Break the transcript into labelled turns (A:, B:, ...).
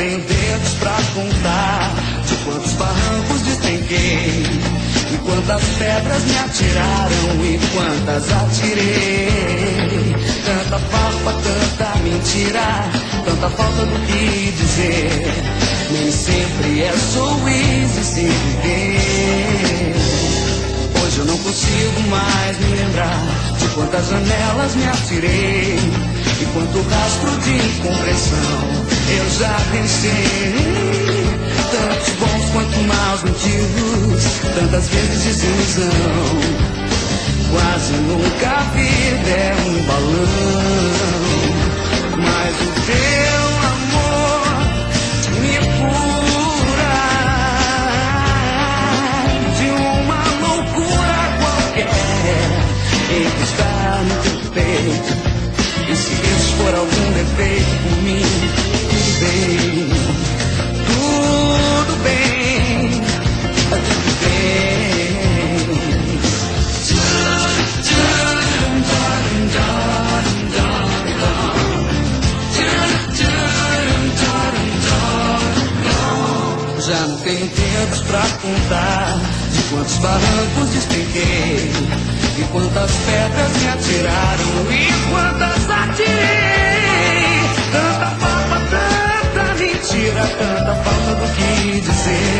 A: tenho dedos pra contar de quantos barrancos despenquei, e quantas pedras me atiraram e quantas atirei. Tanta farpa, tanta mentira, tanta falta do que dizer. Nem sempre é sorriso sem viver. Hoje eu não consigo mais me lembrar de quantas janelas me atirei e quanto rastro de incompreensão eu já deixei. Tantos bons quanto maus motivos, tantas vezes desilusão. Quase nunca a vida é um balão, mas o teu amor me cura de uma loucura qualquer em que está no teu peito. E se esse for algum defeito por mim, tudo bem, tudo bem, tudo bem. Já não tenho dedos pra contar de quantos barrancos despenquei, e quantas pedras me atiraram e quantas atirei. Tanta farpa, tanta mentira, tanta falta do que dizer.